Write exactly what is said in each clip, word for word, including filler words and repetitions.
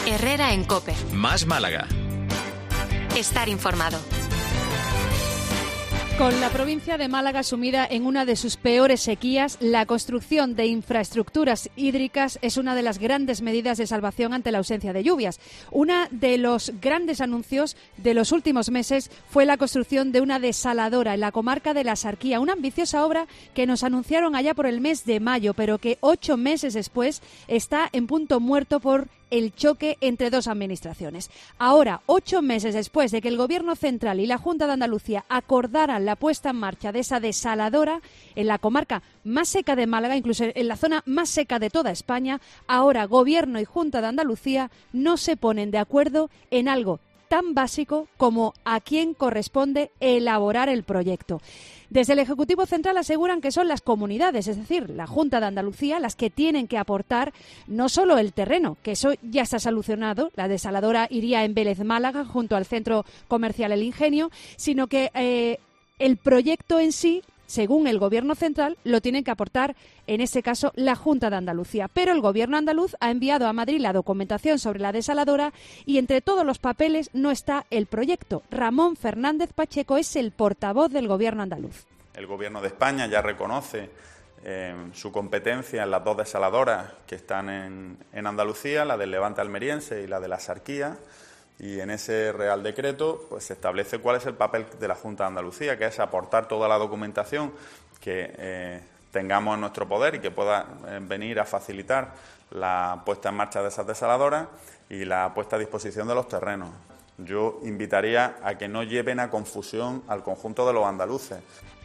Herrera en COPE. Más Málaga. Estar informado. Con la provincia de Málaga sumida en una de sus peores sequías, la construcción de infraestructuras hídricas es una de las grandes medidas de salvación ante la ausencia de lluvias. Uno de los grandes anuncios de los últimos meses fue la construcción de una desaladora en la comarca de la Sarquía, una ambiciosa obra que nos anunciaron allá por el mes de mayo, pero que ocho meses después está en punto muerto por el choque entre dos administraciones. Ahora, ocho meses después de que el Gobierno central y la Junta de Andalucía acordaran la puesta en marcha de esa desaladora en la comarca más seca de Málaga, incluso en la zona más seca de toda España, ahora Gobierno y Junta de Andalucía no se ponen de acuerdo en algo tan básico como a quién corresponde elaborar el proyecto. Desde el Ejecutivo Central aseguran que son las comunidades, es decir, la Junta de Andalucía, las que tienen que aportar no solo el terreno, que eso ya está solucionado, la desaladora iría en Vélez, Málaga, junto al centro comercial El Ingenio, sino que eh, el proyecto en sí, según el Gobierno central, lo tienen que aportar, en este caso, la Junta de Andalucía. Pero el Gobierno andaluz ha enviado a Madrid la documentación sobre la desaladora y entre todos los papeles no está el proyecto. Ramón Fernández Pacheco es el portavoz del Gobierno andaluz. El Gobierno de España ya reconoce eh, su competencia en las dos desaladoras que están en, en Andalucía, la del Levante almeriense y la de la Sarquía. Y en ese Real Decreto pues se establece cuál es el papel de la Junta de Andalucía, que es aportar toda la documentación que eh, tengamos en nuestro poder y que pueda eh, venir a facilitar la puesta en marcha de esas desaladoras y la puesta a disposición de los terrenos. Yo invitaría a que no lleven a confusión al conjunto de los andaluces.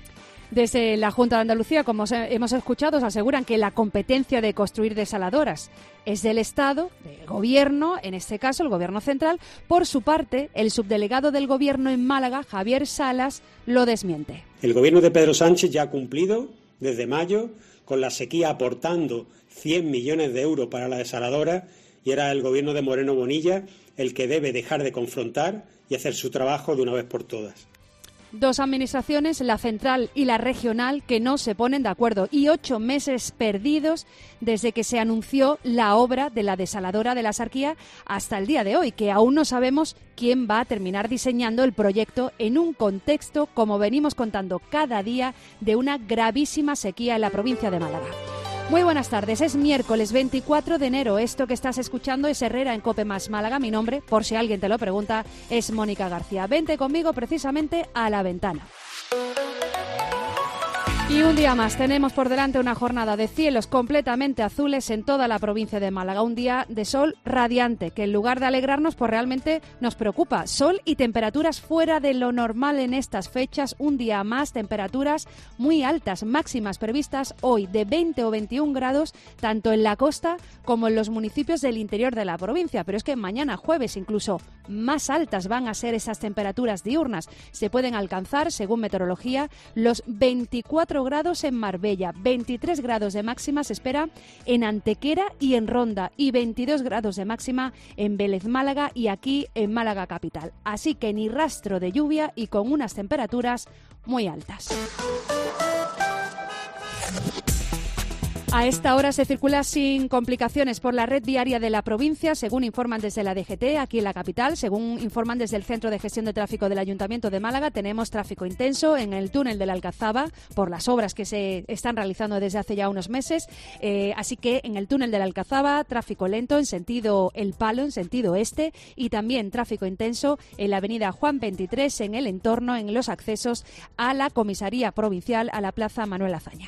Desde la Junta de Andalucía, como hemos escuchado, se aseguran que la competencia de construir desaladoras es del Estado, del Gobierno, en este caso el Gobierno central. Por su parte, el subdelegado del Gobierno en Málaga, Javier Salas, lo desmiente. El Gobierno de Pedro Sánchez ya ha cumplido desde mayo con la sequía aportando cien millones de euros para la desaladora y era el Gobierno de Moreno Bonilla el que debe dejar de confrontar y hacer su trabajo de una vez por todas. Dos administraciones, la central y la regional, que no se ponen de acuerdo y ocho meses perdidos desde que se anunció la obra de la desaladora de la Sarquía hasta el día de hoy, que aún no sabemos quién va a terminar diseñando el proyecto en un contexto, como venimos contando cada día, de una gravísima sequía en la provincia de Málaga. Muy buenas tardes, es miércoles veinticuatro de enero. Esto que estás escuchando es Herrera en COPE más Málaga. Mi nombre, por si alguien te lo pregunta, es Mónica García. Vente conmigo precisamente a la ventana. Y un día más tenemos por delante una jornada de cielos completamente azules en toda la provincia de Málaga. Un día de sol radiante que en lugar de alegrarnos pues realmente nos preocupa. Sol y temperaturas fuera de lo normal en estas fechas. Un día más, temperaturas muy altas, máximas previstas hoy de veinte o veintiún grados tanto en la costa como en los municipios del interior de la provincia. Pero es que mañana jueves incluso más altas van a ser esas temperaturas diurnas. Se pueden alcanzar, según meteorología, los veinticuatro grados en Marbella, veintitrés grados de máxima se espera en Antequera y en Ronda y veintidós grados de máxima en Vélez, Málaga y aquí en Málaga capital. Así que ni rastro de lluvia y con unas temperaturas muy altas. A esta hora se circula sin complicaciones por la red viaria de la provincia, según informan desde la D G T, aquí en la capital. Según informan desde el Centro de Gestión de Tráfico del Ayuntamiento de Málaga, tenemos tráfico intenso en el túnel de la Alcazaba por las obras que se están realizando desde hace ya unos meses. Eh, así que en el túnel de la Alcazaba, tráfico lento en sentido El Palo, en sentido este, y también tráfico intenso en la avenida Juan veintitrés, en el entorno, en los accesos a la comisaría provincial, a la plaza Manuel Azaña.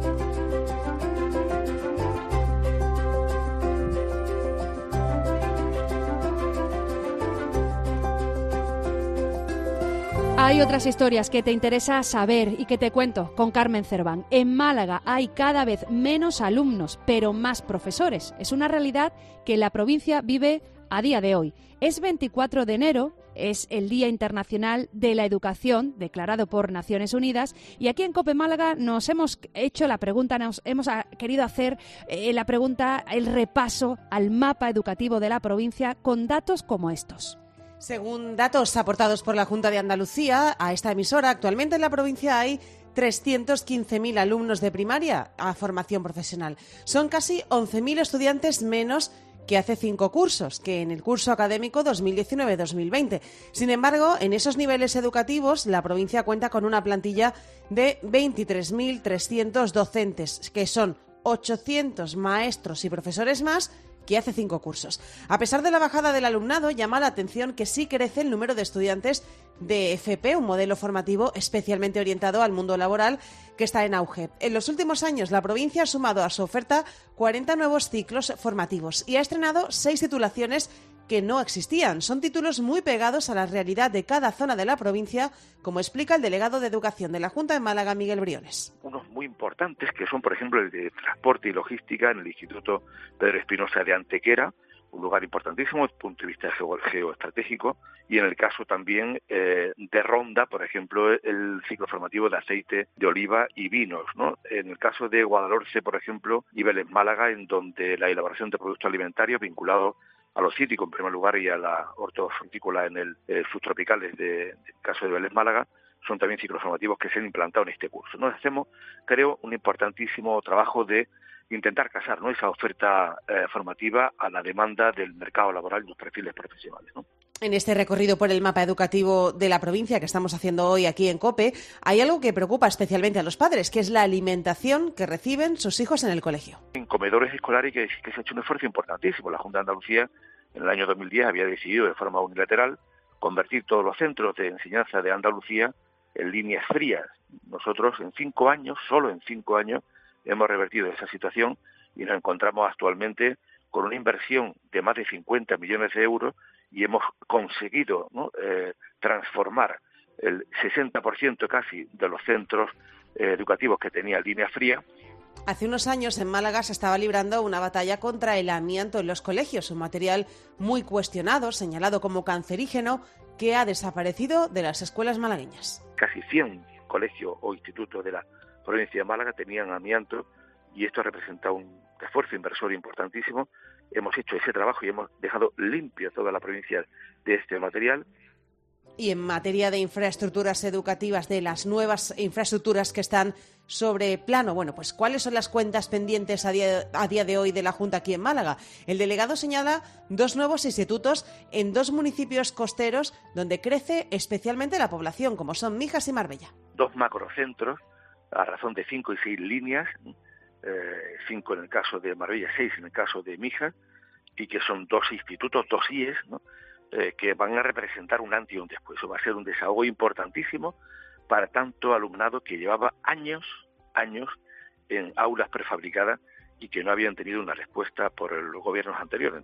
Hay otras historias que te interesa saber y que te cuento con Carmen Cerván. En Málaga hay cada vez menos alumnos, pero más profesores. Es una realidad que la provincia vive a día de hoy. Es veinticuatro de enero, es el Día Internacional de la Educación, declarado por Naciones Unidas, y aquí en COPE Málaga nos hemos hecho la pregunta, nos hemos querido hacer eh, la pregunta, el repaso al mapa educativo de la provincia con datos como estos. Según datos aportados por la Junta de Andalucía a esta emisora, actualmente en la provincia hay trescientos quince mil alumnos de primaria a formación profesional. Son casi once mil estudiantes menos que hace cinco cursos, que en el curso académico dos mil diecinueve dos mil veinte. Sin embargo, en esos niveles educativos, la provincia cuenta con una plantilla de veintitrés mil trescientos docentes, que son ochocientos maestros y profesores más que hace cinco cursos. A pesar de la bajada del alumnado, llama la atención que sí crece el número de estudiantes de F P, un modelo formativo especialmente orientado al mundo laboral que está en auge. En los últimos años, la provincia ha sumado a su oferta cuarenta nuevos ciclos formativos y ha estrenado seis titulaciones que no existían. Son títulos muy pegados a la realidad de cada zona de la provincia, como explica el delegado de Educación de la Junta de Málaga, Miguel Briones. Unos muy importantes, que son, por ejemplo, el de Transporte y Logística en el Instituto Pedro Espinosa de Antequera, un lugar importantísimo desde el punto de vista geo- geoestratégico, y en el caso también eh, de Ronda, por ejemplo, el ciclo formativo de aceite de oliva y vinos, ¿no? En el caso de Guadalhorce, por ejemplo, y Vélez Málaga, en donde la elaboración de productos alimentarios vinculados a lo cítrico en primer lugar y a la hortofrutícola en el eh, subtropicales de, de caso de Vélez Málaga, son también ciclos formativos que se han implantado en este curso. Nos hacemos, creo, un importantísimo trabajo de intentar casar, ¿no?, esa oferta eh, formativa a la demanda del mercado laboral y los perfiles profesionales, ¿no? En este recorrido por el mapa educativo de la provincia que estamos haciendo hoy aquí en COPE, hay algo que preocupa especialmente a los padres, que es la alimentación que reciben sus hijos en el colegio. En comedores escolares que, que se ha hecho un esfuerzo importantísimo. La Junta de Andalucía en el año dos mil diez había decidido de forma unilateral convertir todos los centros de enseñanza de Andalucía en líneas frías. Nosotros en cinco años, solo en cinco años, hemos revertido esa situación y nos encontramos actualmente con una inversión de más de cincuenta millones de euros y hemos conseguido, ¿no?, eh, transformar el sesenta por ciento casi de los centros eh, educativos que tenían línea fría. Hace unos años en Málaga se estaba librando una batalla contra el amianto en los colegios, un material muy cuestionado, señalado como cancerígeno, que ha desaparecido de las escuelas malagueñas. Casi cien colegios o institutos de la provincia de Málaga tenían amianto y esto ha representado un esfuerzo inversor importantísimo. Hemos hecho ese trabajo y hemos dejado limpia toda la provincia de este material. Y en materia de infraestructuras educativas, de las nuevas infraestructuras que están sobre plano, bueno, pues ¿cuáles son las cuentas pendientes a día, a día de hoy de la Junta aquí en Málaga? El delegado señala dos nuevos institutos en dos municipios costeros donde crece especialmente la población, como son Mijas y Marbella. Dos macrocentros, a razón de cinco y seis líneas, eh, cinco en el caso de Marbella, seis en el caso de Mijas, y que son dos institutos, dos I E S, ¿no?, eh, que van a representar un antes y un después. Eso va a ser un desahogo importantísimo para tanto alumnado que llevaba años, años en aulas prefabricadas y que no habían tenido una respuesta por los gobiernos anteriores.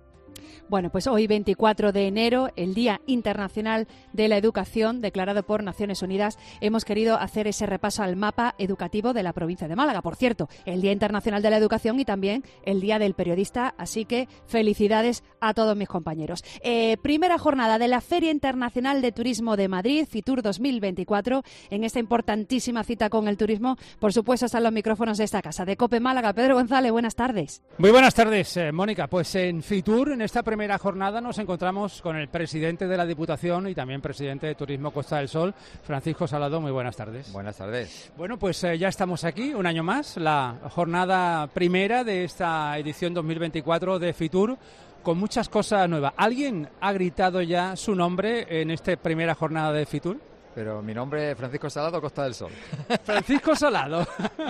Bueno, pues hoy veinticuatro de enero, el Día Internacional de la Educación, declarado por Naciones Unidas, hemos querido hacer ese repaso al mapa educativo de la provincia de Málaga. Por cierto, el Día Internacional de la Educación y también el Día del Periodista, así que felicidades a todos mis compañeros. Eh, primera jornada de la Feria Internacional de Turismo de Madrid, Fitur dos mil veinticuatro, en esta importantísima cita con el turismo. Por supuesto, están los micrófonos de esta casa, de COPE Málaga. Pedro González, buenas tardes. Muy buenas tardes, eh, Mónica. Pues en Fitur, en esta primera jornada, nos encontramos con el presidente de la Diputación y también presidente de Turismo Costa del Sol, Francisco Salado. Muy buenas tardes. Buenas tardes. Bueno, pues eh, ya estamos aquí, un año más, la jornada primera de esta edición dos mil veinticuatro de Fitur, con muchas cosas nuevas. ¿Alguien ha gritado ya su nombre en esta primera jornada de Fitur? Pero mi nombre es Francisco Salado, Costa del Sol. Francisco Salado.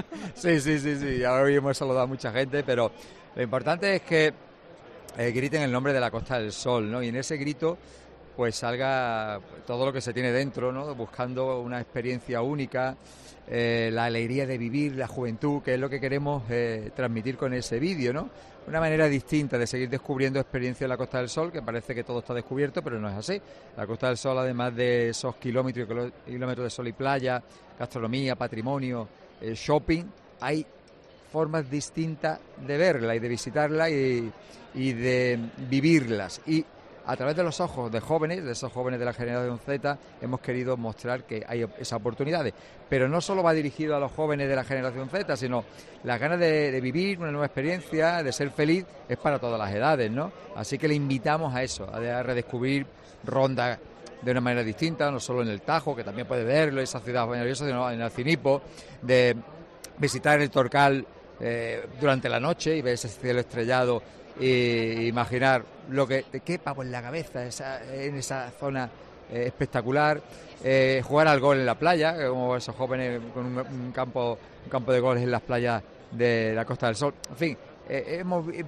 Sí, sí, sí, sí. Ahora hoy hemos saludado a mucha gente, pero lo importante es que eh, griten el nombre de la Costa del Sol, ¿no? Y en ese grito pues salga todo lo que se tiene dentro, ¿no? Buscando una experiencia única, eh, la alegría de vivir, la juventud, que es lo que queremos eh, transmitir con ese vídeo, ¿no? Una manera distinta de seguir descubriendo experiencias en la Costa del Sol, que parece que todo está descubierto, pero no es así. La Costa del Sol, además de esos kilómetros y kilómetros de sol y playa, gastronomía, patrimonio, eh, shopping, hay formas distintas de verla y de visitarla y, y de vivirlas. Y a través de los ojos de jóvenes, de esos jóvenes de la generación Z, hemos querido mostrar que hay esas oportunidades. Pero no solo va dirigido a los jóvenes de la generación Z, sino las ganas de, de vivir una nueva experiencia, de ser feliz, es para todas las edades, ¿no? Así que le invitamos a eso, a redescubrir Ronda de una manera distinta, no solo en el Tajo, que también puede verlo, esa ciudad maravillosa, sino en el Cinipo, de visitar el Torcal eh, durante la noche y ver ese cielo estrellado e imaginar lo que te quepa por la cabeza esa, en esa zona eh, espectacular. Eh, jugar al gol en la playa, como esos jóvenes con un, un campo un campo de goles en las playas de la Costa del Sol. En fin, eh, hemos eh,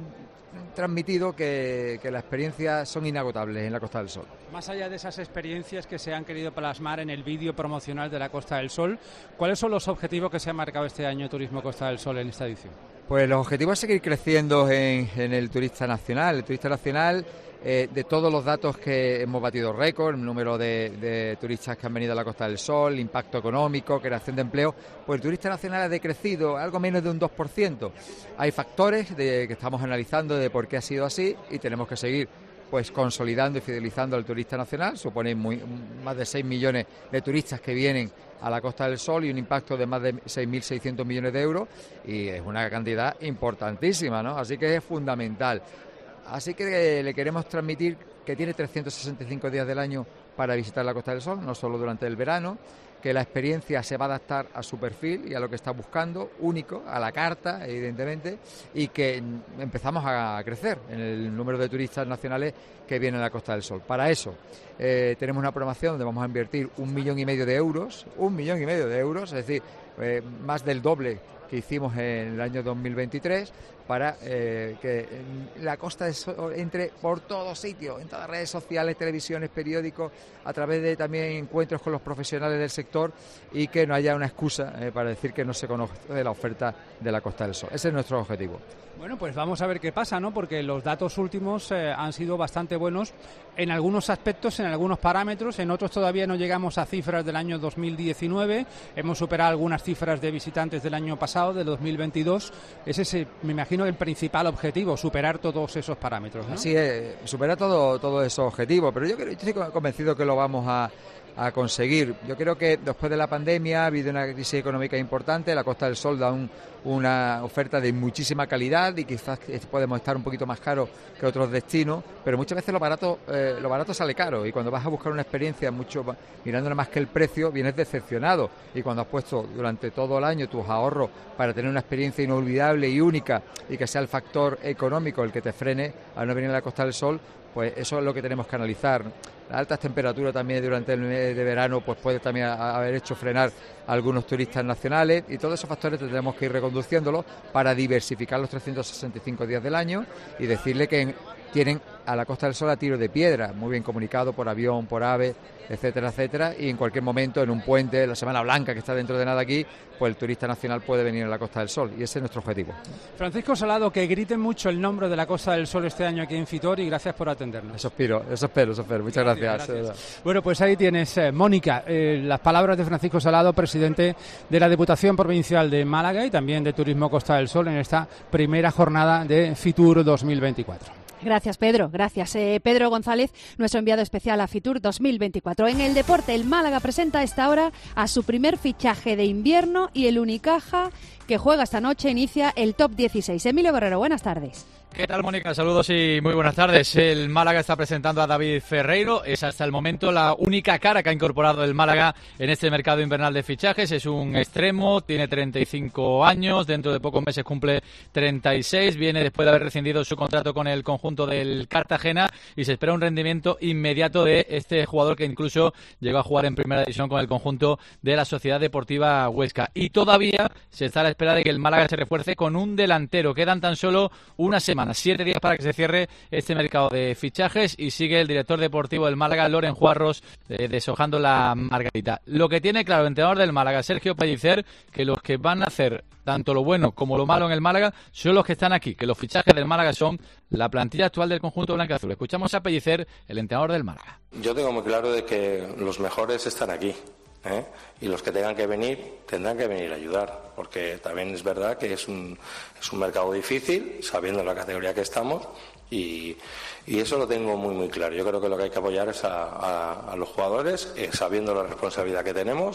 transmitido que, que las experiencias son inagotables en la Costa del Sol. Más allá de esas experiencias que se han querido plasmar en el vídeo promocional de la Costa del Sol, ¿cuáles son los objetivos que se ha marcado este año Turismo Costa del Sol en esta edición? Pues los objetivos es seguir creciendo en, en el turista nacional. El turista nacional, eh, de todos los datos que hemos batido récord, el número de, de turistas que han venido a la Costa del Sol, impacto económico, creación de empleo, pues el turista nacional ha decrecido algo menos de un dos por ciento. Hay factores de, que estamos analizando de por qué ha sido así y tenemos que seguir pues consolidando y fidelizando al turista nacional. Supone muy, más de seis millones de turistas que vienen a la Costa del Sol y un impacto de más de seis mil seiscientos millones de euros, y es una cantidad importantísima, ¿no? Así que es fundamental. Así que le queremos transmitir que tiene trescientos sesenta y cinco días del año para visitar la Costa del Sol, no solo durante el verano, que la experiencia se va a adaptar a su perfil y a lo que está buscando, único, a la carta, evidentemente, y que empezamos a crecer en el número de turistas nacionales que vienen a la Costa del Sol. Para eso eh, tenemos una programación donde vamos a invertir un millón y medio de euros, un millón y medio de euros, es decir, eh, más del doble que hicimos en el año dos mil veintitrés, para eh, que la Costa del Sol entre por todos sitios, en todas las redes sociales, televisiones, periódicos, a través de también encuentros con los profesionales del sector, y que no haya una excusa eh, para decir que no se conoce de la oferta de la Costa del Sol. Ese es nuestro objetivo. Bueno, pues vamos a ver qué pasa, ¿no? Porque los datos últimos eh, han sido bastante buenos en algunos aspectos, en algunos parámetros, en otros todavía no llegamos a cifras del año dos mil diecinueve, hemos superado algunas cifras de visitantes del año pasado, del dos mil veintidós. Ese es, me imagino, el principal objetivo, superar todos esos parámetros, ¿no? Así es, superar todo, todo esos objetivos, pero yo, creo, yo estoy convencido que lo vamos a a conseguir. Yo creo que después de la pandemia ha habido una crisis económica importante. La Costa del Sol da un, una oferta de muchísima calidad y quizás podemos estar un poquito más caros que otros destinos, pero muchas veces lo barato eh, lo barato sale caro, y cuando vas a buscar una experiencia mucho mirándola más que el precio, vienes decepcionado, y cuando has puesto durante todo el año tus ahorros para tener una experiencia inolvidable y única, y que sea el factor económico el que te frene a no venir a la Costa del Sol, pues eso es lo que tenemos que analizar. Las altas temperaturas también durante el mes de verano pues puede también haber hecho frenar a algunos turistas nacionales, y todos esos factores tendremos que ir reconduciéndolos para diversificar los trescientos sesenta y cinco días del año y decirle que tienen a la Costa del Sol a tiro de piedra, muy bien comunicado por avión, por AVE, etcétera, etcétera, y en cualquier momento, en un puente, la Semana Blanca que está dentro de nada aquí, pues el turista nacional puede venir a la Costa del Sol, y ese es nuestro objetivo. Francisco Salado, que griten mucho el nombre de la Costa del Sol este año aquí en Fitur, y gracias por atendernos. Eso espero, eso espero, eso espero. Muchas gracias. gracias. Bueno, pues ahí tienes, eh, Mónica, eh, las palabras de Francisco Salado, presidente de la Diputación Provincial de Málaga y también de Turismo Costa del Sol, en esta primera jornada de Fitur dos mil veinticuatro. Gracias, Pedro. Gracias, eh, Pedro González, nuestro enviado especial a Fitur dos mil veinticuatro. En el deporte, el Málaga presenta a esta hora a su primer fichaje de invierno, y el Unicaja, que juega esta noche, inicia el top dieciséis. Emilio Guerrero, buenas tardes. ¿Qué tal, Mónica? Saludos y muy buenas tardes. El Málaga está presentando a David Ferreiro. Es hasta el momento la única cara que ha incorporado el Málaga en este mercado invernal de fichajes. Es un extremo, tiene treinta y cinco años, dentro de pocos meses cumple treinta y seis. Viene después de haber rescindido su contrato con el conjunto del Cartagena, y se espera un rendimiento inmediato de este jugador, que incluso llegó a jugar en primera división con el conjunto de la Sociedad Deportiva Huesca. Y todavía se está a la espera de que el Málaga se refuerce con un delantero. Quedan tan solo una semana, siete días para que se cierre este mercado de fichajes, y sigue el director deportivo del Málaga, Loren Juarros, eh, deshojando la margarita. Lo que tiene claro el entrenador del Málaga, Sergio Pellicer, que los que van a hacer tanto lo bueno como lo malo en el Málaga son los que están aquí, que los fichajes del Málaga son la plantilla actual del conjunto blanquiazul. Escuchamos a Pellicer, el entrenador del Málaga. Yo tengo muy claro de que los mejores están aquí. ¿Eh? Y los que tengan que venir tendrán que venir a ayudar, porque también es verdad que es un, es un mercado difícil, sabiendo la categoría que estamos, y, y eso lo tengo muy muy claro. Yo creo que lo que hay que apoyar es a, a, a los jugadores, eh, sabiendo la responsabilidad que tenemos.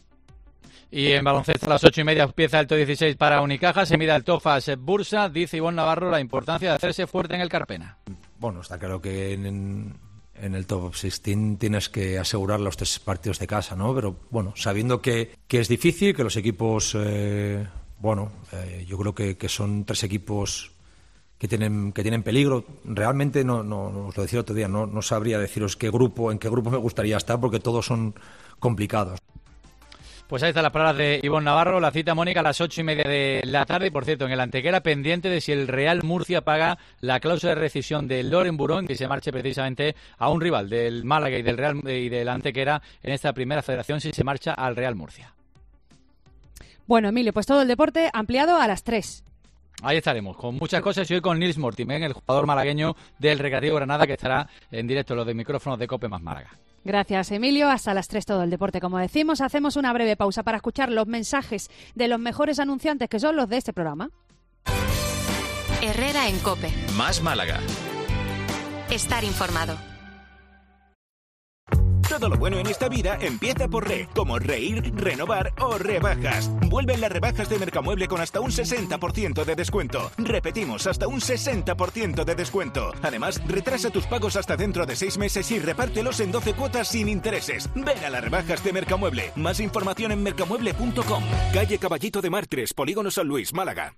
Y en baloncesto a las ocho y media empieza el top dieciséis para Unicaja, se mira el Tofas Bursa. Dice Ivonne Navarro la importancia de hacerse fuerte en el Carpena. Bueno, está claro que en... en el top dieciséis tienes que asegurar los tres partidos de casa, ¿no? Pero bueno, sabiendo que, que es difícil, que los equipos eh, bueno, eh, yo creo que, que son tres equipos que tienen que tienen peligro. Realmente, no, no, no os lo decía el otro día, no, no sabría deciros qué grupo, en qué grupo me gustaría estar, porque todos son complicados. Pues ahí están las palabras de Ivonne Navarro. La cita, Mónica, a las ocho y media de la tarde. Y, por cierto, en el Antequera, pendiente de si el Real Murcia paga la cláusula de rescisión del Loren Burón, que se marche precisamente a un rival del Málaga y del Real y del Antequera en esta primera federación, si se marcha al Real Murcia. Bueno, Emilio, pues todo el deporte ampliado a las tres. Ahí estaremos, con muchas cosas, y hoy con Nils Mortimer, el jugador malagueño del Recreativo Granada, que estará en directo en los de micrófonos de COPE más Málaga. Gracias, Emilio. Hasta las tres todo el deporte, como decimos. Hacemos una breve pausa para escuchar los mensajes de los mejores anunciantes, que son los de este programa. Herrera en COPE. Más Málaga. Estar informado. Todo lo bueno en esta vida empieza por re, como reír, renovar o rebajas. Vuelven las rebajas de Mercamueble con hasta un sesenta por ciento de descuento. Repetimos, hasta un sesenta por ciento de descuento. Además, retrasa tus pagos hasta dentro de seis meses y repártelos en doce cuotas sin intereses. Ven a las rebajas de Mercamueble. Más información en mercamueble punto com. Calle Caballito de Mar tres, Polígono San Luis, Málaga.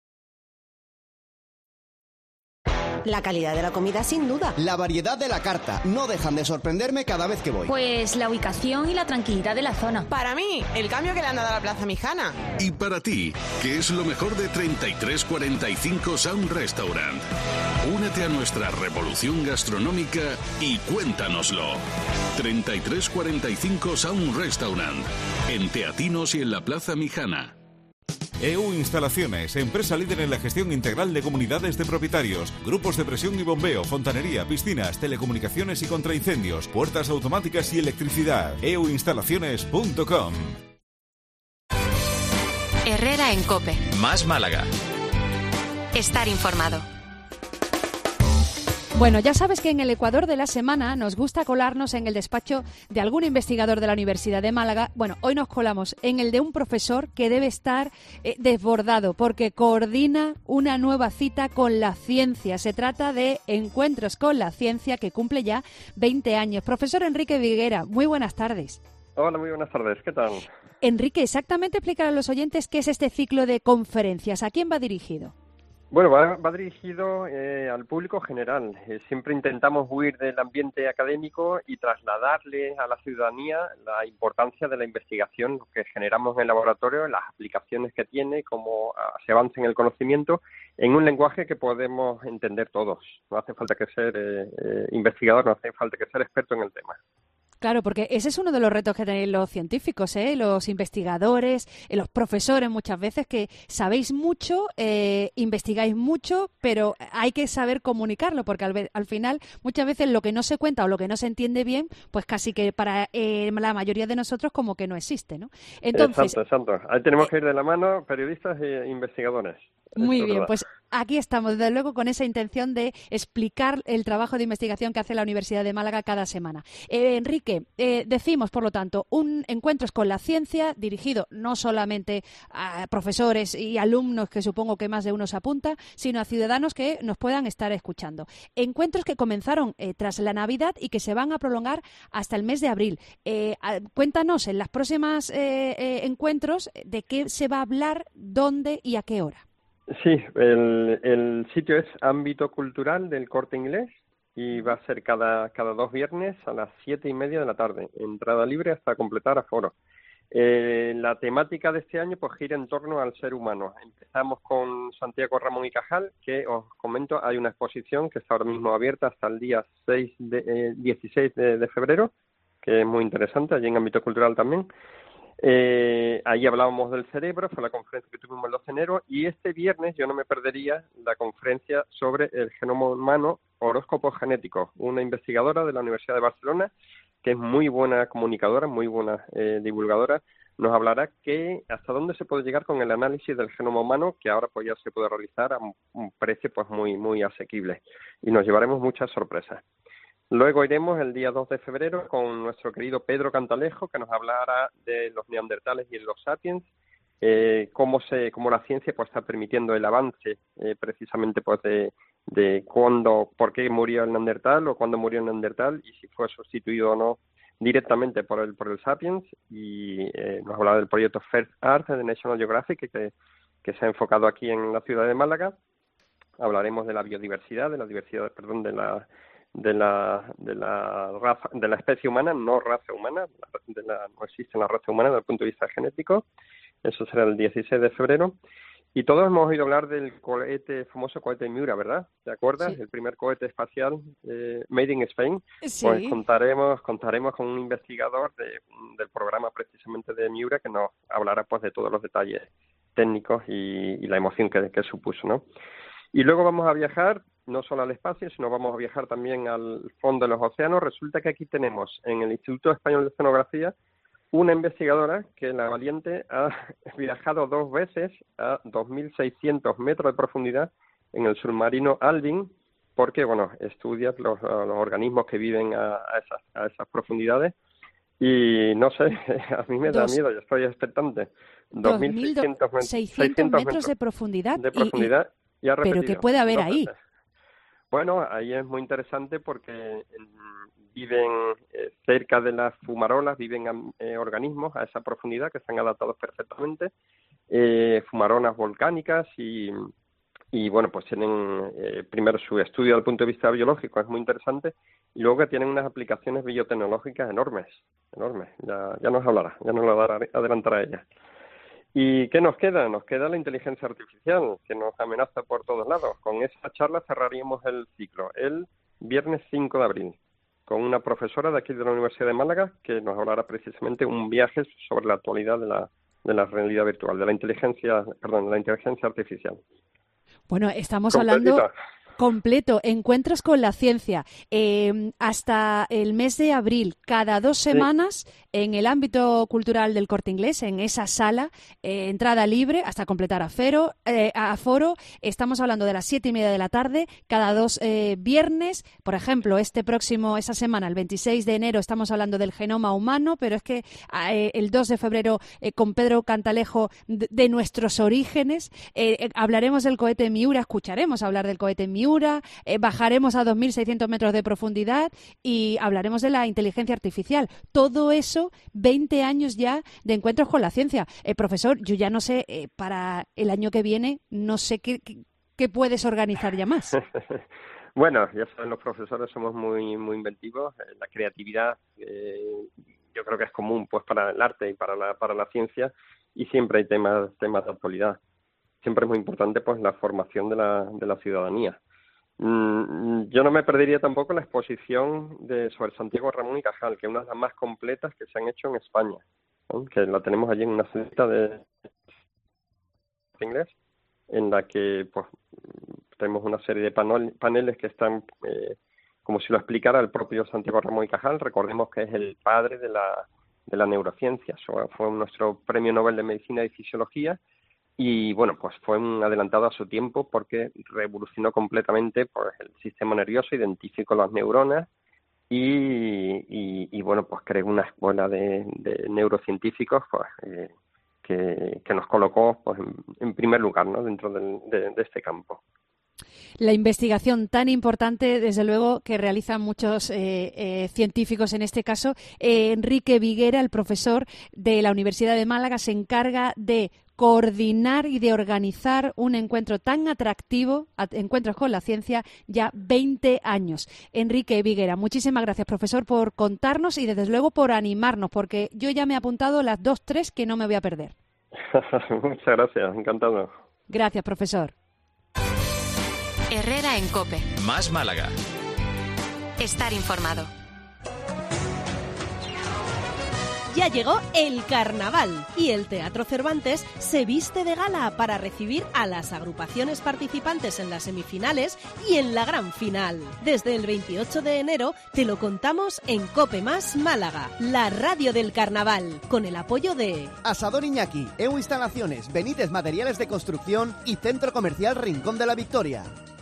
La calidad de la comida, sin duda. La variedad de la carta. No dejan de sorprenderme cada vez que voy. Pues la ubicación y la tranquilidad de la zona. Para mí, el cambio que le han dado a la Plaza Mijana. Y para ti, ¿qué es lo mejor de treinta y tres cuarenta y cinco Sound Restaurant? Únete a nuestra revolución gastronómica y cuéntanoslo. treinta y tres cuarenta y cinco Sound Restaurant. En Teatinos y en la Plaza Mijana. E U Instalaciones, empresa líder en la gestión integral de comunidades de propietarios, grupos de presión y bombeo, fontanería, piscinas, telecomunicaciones y contraincendios, puertas automáticas y electricidad. e u instalaciones punto com. Herrera en COPE. Más Málaga. Estar informado. Bueno, ya sabes que en el Ecuador de la semana nos gusta colarnos en el despacho de algún investigador de la Universidad de Málaga. Bueno, hoy nos colamos en el de un profesor que debe estar eh, desbordado porque coordina una nueva cita con la ciencia. Se trata de Encuentros con la Ciencia, que cumple ya veinte años. Profesor Enrique Viguera, muy buenas tardes. Hola, muy buenas tardes. ¿Qué tal? Enrique, exactamente explicar a los oyentes qué es este ciclo de conferencias. ¿A quién va dirigido? Bueno, va, va dirigido eh, al público general. Eh, siempre intentamos huir del ambiente académico y trasladarle a la ciudadanía la importancia de la investigación que generamos en el laboratorio, las aplicaciones que tiene, cómo uh, se avanza en el conocimiento, en un lenguaje que podemos entender todos. No hace falta que ser eh, eh, investigador, no hace falta que ser experto en el tema. Claro, porque ese es uno de los retos que tenéis los científicos, ¿eh? Los investigadores, eh, los profesores muchas veces, que sabéis mucho, eh, investigáis mucho, pero hay que saber comunicarlo, porque al, al final muchas veces lo que no se cuenta o lo que no se entiende bien, pues casi que para eh, la mayoría de nosotros como que no existe, ¿no? Entonces, exacto, exacto. Ahí tenemos que ir de la mano, periodistas e investigadores. Muy bien, pues aquí estamos, desde luego, con esa intención de explicar el trabajo de investigación que hace la Universidad de Málaga cada semana. Eh, Enrique, eh, decimos, por lo tanto, un Encuentros con la Ciencia dirigido no solamente a profesores y alumnos, que supongo que más de uno se apunta, sino a ciudadanos que nos puedan estar escuchando. Encuentros que comenzaron eh, tras la Navidad y que se van a prolongar hasta el mes de abril. Eh, a, cuéntanos, en las próximas eh, eh, encuentros, de qué se va a hablar, dónde y a qué hora. Sí, el, el sitio es Ámbito Cultural del Corte Inglés y va a ser cada, cada dos viernes a las siete y media de la tarde. Entrada libre hasta completar aforo. Eh, la temática de este año pues gira en torno al ser humano. Empezamos con Santiago Ramón y Cajal, que os comento, hay una exposición que está ahora mismo abierta hasta el día seis de, eh, dieciséis de, de febrero, que es muy interesante, allí en Ámbito Cultural también. Eh, ahí hablábamos del cerebro, fue la conferencia que tuvimos el doce de enero, y este viernes yo no me perdería la conferencia sobre el genoma humano, horóscopos genéticos. Una investigadora de la Universidad de Barcelona, que es muy buena comunicadora, muy buena eh, divulgadora, nos hablará que hasta dónde se puede llegar con el análisis del genoma humano, que ahora pues ya se puede realizar a un, un precio pues muy muy asequible, y nos llevaremos muchas sorpresas. Luego iremos el día dos de febrero con nuestro querido Pedro Cantalejo, que nos hablará de los neandertales y los sapiens, eh, cómo se, cómo la ciencia pues está permitiendo el avance eh, precisamente pues de, de cuándo, por qué murió el neandertal o cuándo murió el neandertal y si fue sustituido o no directamente por el por el sapiens. Y eh, nos hablará del proyecto First Earth de National Geographic, que, que que se ha enfocado aquí en la ciudad de Málaga. Hablaremos de la biodiversidad, de la diversidad, perdón, de la de la de la raza, de la especie humana, no raza humana, de la, no existe la raza humana desde el punto de vista genético. Eso será el dieciséis de febrero. Y todos hemos oído hablar del cohete, famoso cohete Miura, ¿verdad? ¿Te acuerdas? Sí. El primer cohete espacial eh, made in Spain. Sí. Pues contaremos contaremos con un investigador de, del programa precisamente de Miura que nos hablará pues de todos los detalles técnicos y, y la emoción que, que supuso, ¿no? Y luego vamos a viajar no solo al espacio, sino vamos a viajar también al fondo de los océanos. Resulta que aquí tenemos en el Instituto Español de Oceanografía una investigadora que, la valiente, ha viajado dos veces a dos mil seiscientos metros de profundidad en el submarino Alvin, porque, bueno, estudia los, los organismos que viven a, a, esas, a esas profundidades. Y no sé, a mí me da miedo, yo estoy expectante. dos mil seiscientos metros de profundidad. De profundidad y, y ha repetido. ¿Pero qué puede haber ahí? Veces. Bueno, ahí es muy interesante porque viven eh, cerca de las fumarolas, viven eh, organismos a esa profundidad que están adaptados perfectamente, eh, fumarolas volcánicas y, y bueno, pues tienen eh, primero su estudio desde el punto de vista biológico, es muy interesante, y luego que tienen unas aplicaciones biotecnológicas enormes, enormes, ya, ya nos hablará, ya nos lo adelantará ella. ¿Y qué nos queda? Nos queda la inteligencia artificial, que nos amenaza por todos lados. Con esa charla cerraríamos el ciclo, el viernes cinco de abril, con una profesora de aquí de la Universidad de Málaga que nos hablará precisamente un viaje sobre la actualidad de la, de la realidad virtual, de la inteligencia, perdón, de la inteligencia artificial. Bueno, estamos Completita. hablando... Completo, encuentros con la ciencia, eh, hasta el mes de abril, cada dos semanas, sí. En el ámbito cultural del Corte Inglés, en esa sala, eh, entrada libre hasta completar aforo, eh, aforo. Estamos hablando de las siete y media de la tarde, cada dos eh, viernes. Por ejemplo, este próximo, esa semana, el veintiséis de enero, estamos hablando del genoma humano, pero es que eh, el dos de febrero, eh, con Pedro Cantalejo, de, de nuestros orígenes, eh, eh, hablaremos del cohete Miura, escucharemos hablar del cohete Miura, eh, bajaremos a dos mil seiscientos metros de profundidad y hablaremos de la inteligencia artificial. Todo eso, veinte años ya de encuentros con la ciencia. Eh, profesor, yo ya no sé, eh, para el año que viene, no sé qué, qué, qué puedes organizar ya más. Bueno, ya saben, los profesores somos muy muy inventivos. La creatividad eh, yo creo que es común pues para el arte y para la para la ciencia, y siempre hay temas temas de actualidad. Siempre es muy importante pues la formación de la de la ciudadanía. Yo no me perdería tampoco la exposición de sobre Santiago Ramón y Cajal, que es una de las más completas que se han hecho en España, ¿no? Que la tenemos allí en una celita de inglés, en la que pues tenemos una serie de panel, paneles que están eh, como si lo explicara el propio Santiago Ramón y Cajal. Recordemos que es el padre de la de la neurociencia, fue nuestro premio Nobel de Medicina y Fisiología. Y bueno, pues fue un adelantado a su tiempo porque revolucionó completamente pues, el sistema nervioso, identificó las neuronas y, y, y bueno, pues creó una escuela de, de neurocientíficos pues, eh, que, que nos colocó pues, en, en primer lugar, ¿no? Dentro del, de, de este campo. La investigación tan importante, desde luego, que realizan muchos eh, eh, científicos en este caso. Eh, Enrique Viguera, el profesor de la Universidad de Málaga, se encarga de coordinar y de organizar un encuentro tan atractivo, Encuentros con la Ciencia, ya veinte años. Enrique Viguera, muchísimas gracias, profesor, por contarnos y, desde luego, por animarnos, porque yo ya me he apuntado las dos, tres que no me voy a perder. Muchas gracias, encantado. Gracias, profesor. Herrera en COPE. Más Málaga. Estar informado. Ya llegó el carnaval y el Teatro Cervantes se viste de gala para recibir a las agrupaciones participantes en las semifinales y en la gran final. Desde el veintiocho de enero te lo contamos en COPE Más Málaga, la radio del carnaval, con el apoyo de Asador Iñaki, E U Instalaciones, Benítez Materiales de Construcción y Centro Comercial Rincón de la Victoria.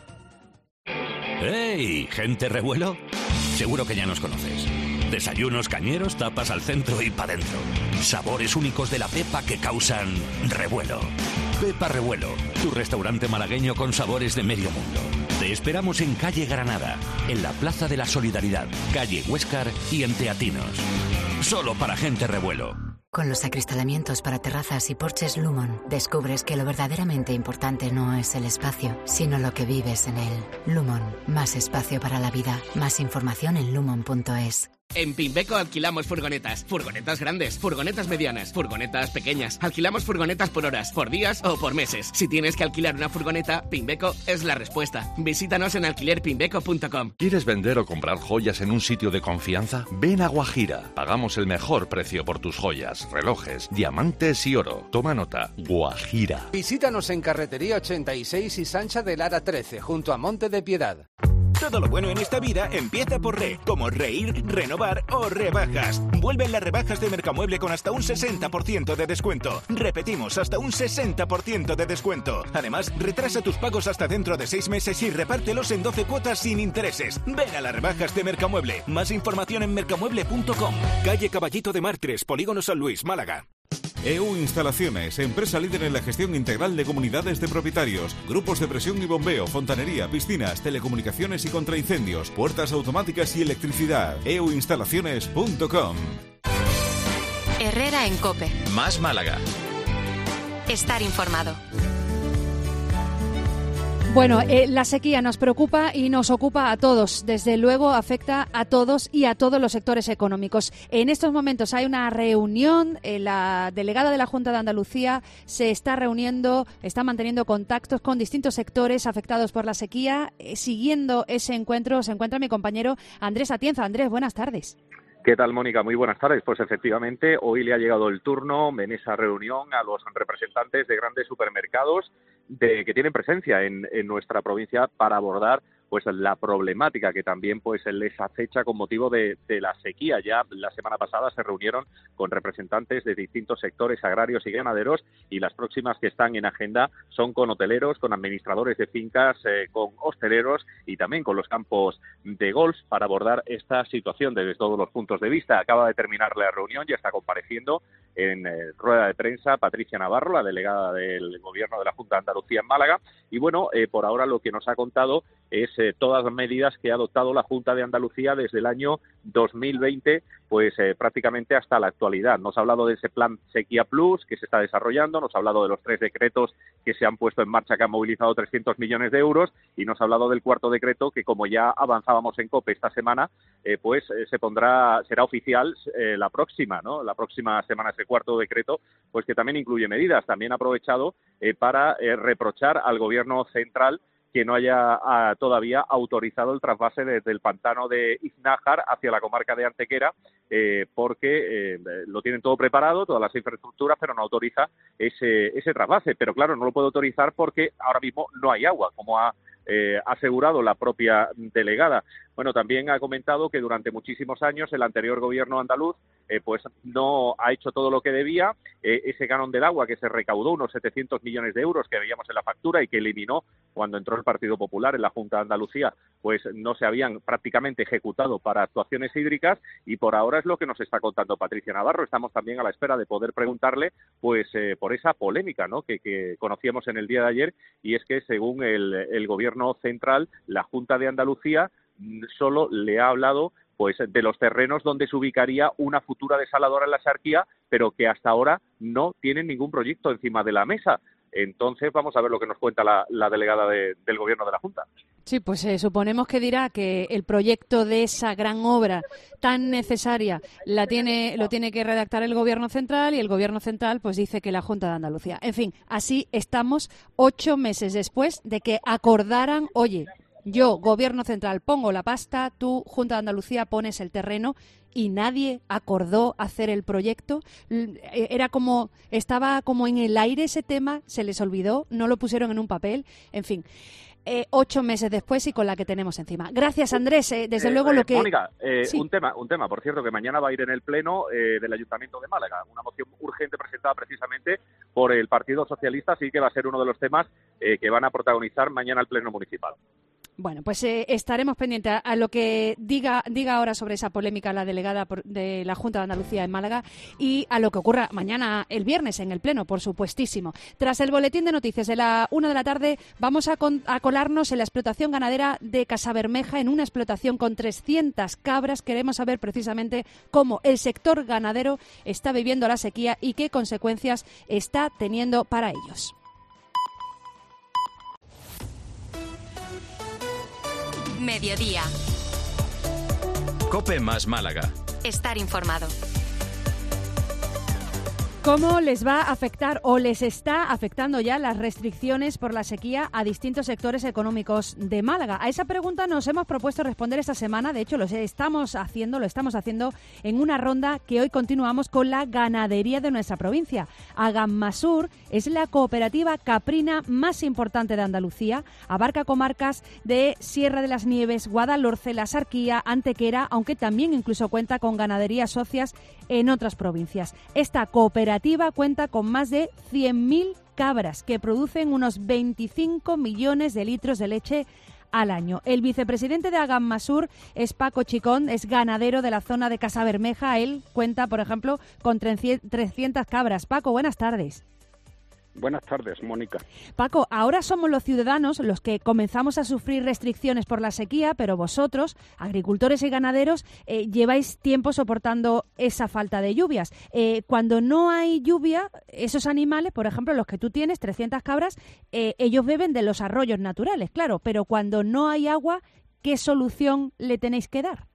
¡Hey, gente revuelo! Seguro que ya nos conoces. Desayunos cañeros, tapas al centro y pa' dentro. Sabores únicos de la Pepa que causan revuelo. Pepa Revuelo, tu restaurante malagueño con sabores de medio mundo. Te esperamos en calle Granada, en la Plaza de la Solidaridad, calle Huéscar y en Teatinos. Solo para gente revuelo. Con los acristalamientos para terrazas y porches Lumon, descubres que lo verdaderamente importante no es el espacio, sino lo que vives en él. Lumon, más espacio para la vida. Más información en lumon punto es. En Pimbeco alquilamos furgonetas, furgonetas grandes, furgonetas medianas, furgonetas pequeñas. Alquilamos furgonetas por horas, por días o por meses. Si tienes que alquilar una furgoneta, Pimbeco es la respuesta. Visítanos en alquiler pimbeco punto com. ¿Quieres vender o comprar joyas en un sitio de confianza? Ven a Guajira. Pagamos el mejor precio por tus joyas, relojes, diamantes y oro. Toma nota. Guajira. Visítanos en Carretería ochenta y seis y Sancha de Lara trece, junto a Monte de Piedad. Todo lo bueno en esta vida empieza por Re, como reír, renovar o rebajas. Vuelven las rebajas de Mercamueble con hasta un sesenta por ciento de descuento. Repetimos, hasta un sesenta por ciento de descuento. Además, retrasa tus pagos hasta dentro de seis meses y repártelos en doce cuotas sin intereses. Ven a las rebajas de Mercamueble. Más información en mercamueble punto com. Calle Caballito de Martres, Polígono San Luis, Málaga. E U Instalaciones, empresa líder en la gestión integral de comunidades de propietarios, grupos de presión y bombeo, fontanería, piscinas, telecomunicaciones y contraincendios, puertas automáticas y electricidad. e u instalaciones punto com. Herrera en COPE. Más Málaga. Estar informado. Bueno, eh, la sequía nos preocupa y nos ocupa a todos. Desde luego afecta a todos y a todos los sectores económicos. En estos momentos hay una reunión. Eh, la delegada de la Junta de Andalucía se está reuniendo, está manteniendo contactos con distintos sectores afectados por la sequía. Eh, siguiendo ese encuentro se encuentra mi compañero Andrés Atienza. Andrés, buenas tardes. ¿Qué tal, Mónica? Muy buenas tardes. Pues efectivamente, hoy le ha llegado el turno en esa reunión a los representantes de grandes supermercados de, que tienen presencia en, en nuestra provincia para abordar pues la problemática que también pues les acecha con motivo de, de la sequía. Ya la semana pasada se reunieron con representantes de distintos sectores agrarios y ganaderos y las próximas que están en agenda son con hoteleros, con administradores de fincas, eh, con hosteleros y también con los campos de golf para abordar esta situación desde todos los puntos de vista. Acaba de terminar la reunión, ya está compareciendo en eh, rueda de prensa Patricia Navarro, la delegada del Gobierno de la Junta de Andalucía en Málaga. Y bueno, eh, por ahora lo que nos ha contado es eh, todas las medidas que ha adoptado la Junta de Andalucía desde el año dos mil veinte, pues eh, prácticamente hasta la actualidad. Nos ha hablado de ese plan Sequía Plus que se está desarrollando, nos ha hablado de los tres decretos que se han puesto en marcha, que han movilizado trescientos millones de euros, y nos ha hablado del cuarto decreto que, como ya avanzábamos en COPE esta semana, eh, pues eh, se pondrá, será oficial eh, la próxima, ¿no? La próxima semana ese cuarto decreto, pues que también incluye medidas. También ha aprovechado eh, para eh, reprochar al Gobierno central que no haya ah, todavía autorizado el trasvase desde el pantano de Iznájar hacia la comarca de Antequera, eh, porque eh, lo tienen todo preparado, todas las infraestructuras, pero no autoriza ese, ese trasvase. Pero claro, no lo puede autorizar porque ahora mismo no hay agua, como ha eh, asegurado la propia delegada. Bueno, también ha comentado que durante muchísimos años el anterior gobierno andaluz eh, pues no ha hecho todo lo que debía. Eh, ese canon del agua que se recaudó, unos setecientos millones de euros que veíamos en la factura y que eliminó cuando entró el Partido Popular en la Junta de Andalucía, pues no se habían prácticamente ejecutado para actuaciones hídricas, y por ahora es lo que nos está contando Patricia Navarro. Estamos también a la espera de poder preguntarle pues eh, por esa polémica, ¿no?, que, que conocíamos en el día de ayer, y es que según el, el Gobierno central, la Junta de Andalucía solo le ha hablado pues de los terrenos donde se ubicaría una futura desaladora en la Axarquía, pero que hasta ahora no tienen ningún proyecto encima de la mesa. Entonces vamos a ver lo que nos cuenta la, la delegada de, del Gobierno de la Junta. Sí, pues eh, suponemos que dirá que el proyecto de esa gran obra tan necesaria la tiene, lo tiene que redactar el Gobierno central, y el Gobierno central pues dice que la Junta de Andalucía. En fin, así estamos ocho meses después de que acordaran, oye, yo, Gobierno central, pongo la pasta, tú, Junta de Andalucía, pones el terreno, y nadie acordó hacer el proyecto. Era como, estaba como en el aire ese tema, se les olvidó, no lo pusieron en un papel, en fin. Eh, ocho meses después y con la que tenemos encima. Gracias, Andrés. Eh, desde eh, luego eh, lo que... Mónica, eh, sí. un tema, un tema, por cierto, que mañana va a ir en el Pleno eh, del Ayuntamiento de Málaga, una moción urgente presentada precisamente por el Partido Socialista, así que va a ser uno de los temas eh, que van a protagonizar mañana el Pleno Municipal. Bueno, pues eh, estaremos pendientes a, a lo que diga diga ahora sobre esa polémica la delegada por, de la Junta de Andalucía en Málaga y a lo que ocurra mañana, el viernes, en el Pleno, por supuestísimo. Tras el boletín de noticias de la una de la tarde, vamos a, con, a colarnos en la explotación ganadera de Casabermeja, en una explotación con trescientas cabras. Queremos saber precisamente cómo el sector ganadero está viviendo la sequía y qué consecuencias está teniendo para ellos. Mediodía. COPE más Málaga. Estar informado. ¿Cómo les va a afectar o les está afectando ya las restricciones por la sequía a distintos sectores económicos de Málaga? A esa pregunta nos hemos propuesto responder esta semana. De hecho, lo estamos haciendo, lo estamos haciendo en una ronda que hoy continuamos con la ganadería de nuestra provincia. Agammasur es la cooperativa caprina más importante de Andalucía. Abarca comarcas de Sierra de las Nieves, Guadalhorce, La Sarquía, Antequera, aunque también incluso cuenta con ganaderías socias en otras provincias. Esta cooperativa cuenta con más de cien mil cabras que producen unos veinticinco millones de litros de leche al año. El vicepresidente de Agammasur es Paco Chicón, es ganadero de la zona de Casabermeja. Él cuenta, por ejemplo, con trescientas cabras. Paco, buenas tardes. Buenas tardes, Mónica. Paco, ahora somos los ciudadanos los que comenzamos a sufrir restricciones por la sequía, pero vosotros, agricultores y ganaderos, eh, lleváis tiempo soportando esa falta de lluvias. Eh, cuando no hay lluvia, esos animales, por ejemplo, los que tú tienes, trescientas cabras, eh, ellos beben de los arroyos naturales, claro, pero cuando no hay agua, ¿qué solución le tenéis que dar?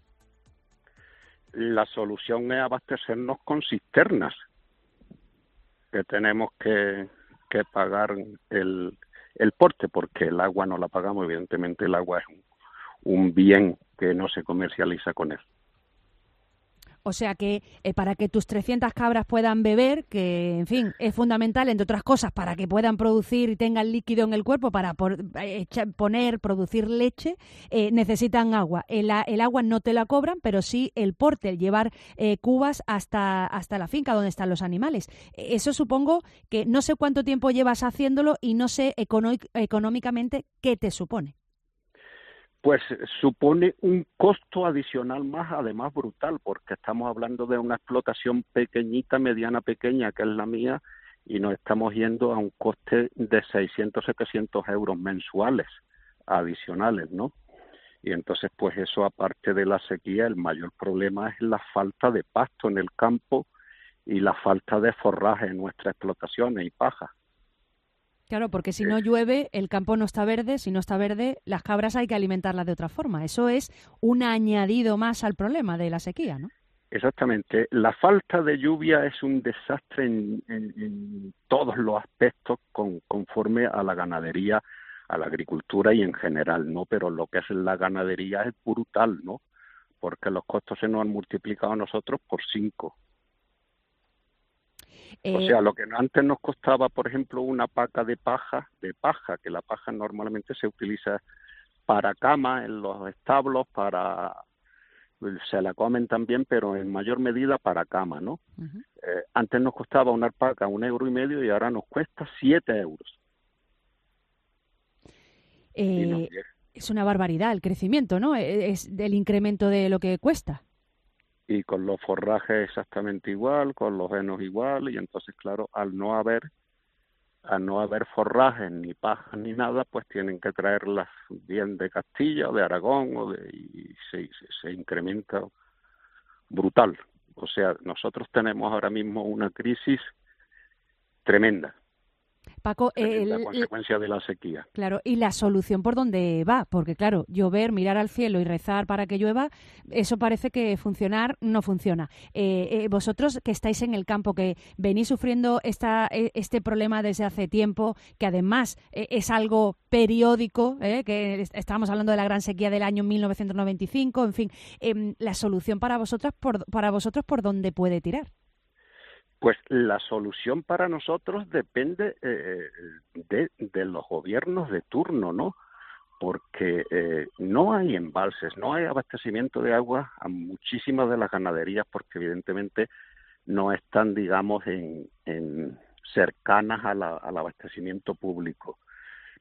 La solución es abastecernos con cisternas, que tenemos que, que pagar el, el porte, porque el agua no la pagamos. Evidentemente el agua es un, un bien que no se comercializa con él. O sea que eh, para que tus trescientas cabras puedan beber, que en fin es fundamental, entre otras cosas, para que puedan producir y tengan líquido en el cuerpo para por, eh, poner, producir leche, eh, necesitan agua. El, el agua no te la cobran, pero sí el porte, el llevar eh, cubas hasta, hasta la finca donde están los animales. Eso supongo que no sé cuánto tiempo llevas haciéndolo y no sé econo- económicamente qué te supone. Pues supone un costo adicional más, además brutal, porque estamos hablando de una explotación pequeñita, mediana, pequeña, que es la mía, y nos estamos yendo a un coste de seiscientos, setecientos euros mensuales adicionales, ¿no? Y entonces, pues eso, aparte de la sequía, el mayor problema es la falta de pasto en el campo y la falta de forraje en nuestras explotaciones y paja. Claro, porque si no llueve, el campo no está verde. Si no está verde, las cabras hay que alimentarlas de otra forma. Eso es un añadido más al problema de la sequía, ¿no? Exactamente. La falta de lluvia es un desastre en, en, en todos los aspectos con, conforme a la ganadería, a la agricultura y en general, ¿no? Pero lo que es la ganadería es brutal, ¿no? Porque los costos se nos han multiplicado a nosotros por cinco. Eh, o sea, lo que antes nos costaba, por ejemplo, una paca de paja, de paja, que la paja normalmente se utiliza para cama en los establos, para se la comen también, pero en mayor medida para cama, ¿no? Uh-huh. Eh, antes nos costaba una paca un euro y medio y ahora nos cuesta siete euros. Eh, es una barbaridad el crecimiento, ¿no? Es del incremento de lo que cuesta. Y con los forrajes exactamente igual, con los henos igual, y entonces, claro, al no haber al no haber forrajes, ni pajas, ni nada, pues tienen que traerlas bien de Castilla o de Aragón, o de, y se, se, se incrementa brutal. O sea, nosotros tenemos ahora mismo una crisis tremenda. Paco, la el, consecuencia de la sequía. Claro, y la solución por dónde va, porque claro, llover, mirar al cielo y rezar para que llueva, eso parece que funcionar no funciona. Eh, eh, vosotros que estáis en el campo, que venís sufriendo esta, este problema desde hace tiempo, que además eh, es algo periódico, eh, que estábamos hablando de la gran sequía del año mil novecientos noventa y cinco, en fin, eh, la solución para vosotras, por, para vosotros, ¿por dónde puede tirar? Pues la solución para nosotros depende eh, de, de los gobiernos de turno, ¿no? Porque eh, no hay embalses, no hay abastecimiento de agua a muchísimas de las ganaderías, porque evidentemente no están, digamos, en, en cercanas a la, al abastecimiento público.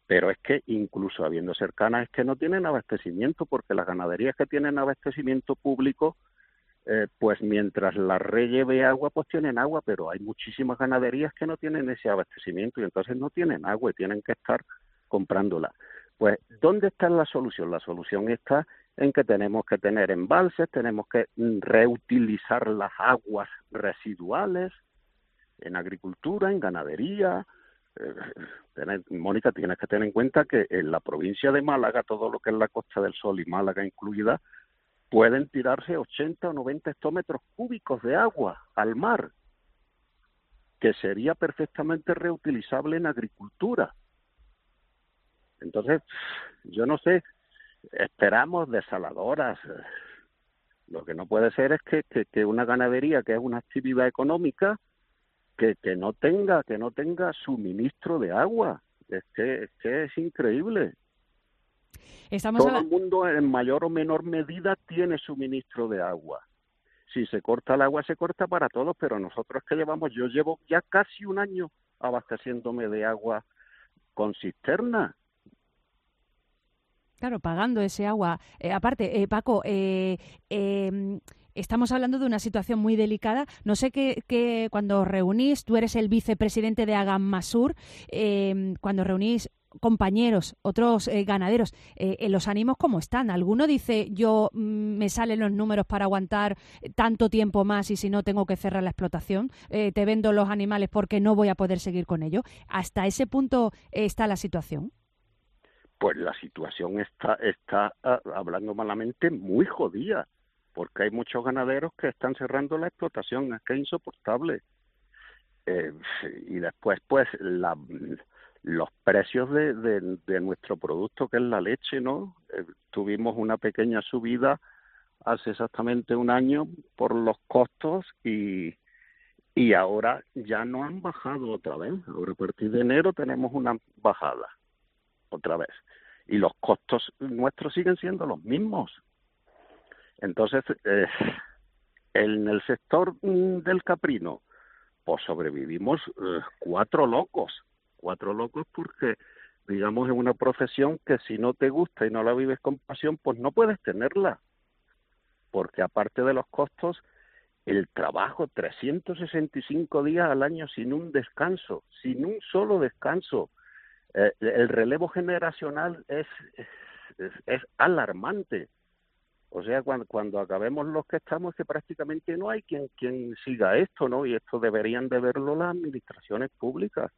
pero es que incluso habiendo cercanas es que no tienen abastecimiento, porque las ganaderías que tienen abastecimiento público, eh, pues mientras la red lleve agua, pues tienen agua, pero hay muchísimas ganaderías que no tienen ese abastecimiento y entonces no tienen agua y tienen que estar comprándola. Pues, ¿dónde está la solución? La solución está en que tenemos que tener embalses, tenemos que reutilizar las aguas residuales en agricultura, en ganadería. Eh, Mónica, tienes que tener en cuenta que en la provincia de Málaga, todo lo que es la Costa del Sol y Málaga incluida, pueden tirarse ochenta o noventa hectómetros cúbicos de agua al mar, que sería perfectamente reutilizable en agricultura. Entonces, yo no sé, esperamos desaladoras. Lo que no puede ser es que, que, que una ganadería, que es una actividad económica, que, que no tenga que no tenga suministro de agua. Es que es, que es increíble. Estamos Todo la... el mundo en mayor o menor medida tiene suministro de agua. Si se corta el agua, se corta para todos, pero nosotros que llevamos, yo llevo ya casi un año abasteciéndome de agua con cisterna. Claro, pagando ese agua. Eh, aparte, eh, Paco, eh, eh, estamos hablando de una situación muy delicada. No sé qué, qué cuando os reunís, tú eres el vicepresidente de Agammasur, eh, cuando reunís compañeros, otros eh, ganaderos, eh, ¿los ánimos cómo están? ¿Alguno dice, yo mm, me salen los números para aguantar tanto tiempo más y si no tengo que cerrar la explotación, eh, te vendo los animales porque no voy a poder seguir con ello? ¿Hasta ese punto eh, está la situación? Pues la situación está, está uh, hablando malamente, muy jodida, porque hay muchos ganaderos que están cerrando la explotación, es que es insoportable. Eh, y después, pues, la, los precios de, de, de nuestro producto, que es la leche, ¿no? Eh, tuvimos una pequeña subida hace exactamente un año por los costos y, y ahora ya no han bajado otra vez. Ahora a partir de enero tenemos una bajada otra vez. Y los costos nuestros siguen siendo los mismos. Entonces, eh, en el sector mm, del caprino, pues sobrevivimos eh, cuatro locos. Cuatro locos porque, digamos, es una profesión que si no te gusta y no la vives con pasión, pues no puedes tenerla. Porque aparte de los costos, el trabajo, trescientos sesenta y cinco días al año sin un descanso, sin un solo descanso. Eh, el relevo generacional es, es, es alarmante. O sea, cuando, cuando acabemos los que estamos, que prácticamente no hay quien, quien siga esto, ¿no? Y esto deberían de verlo las administraciones públicas.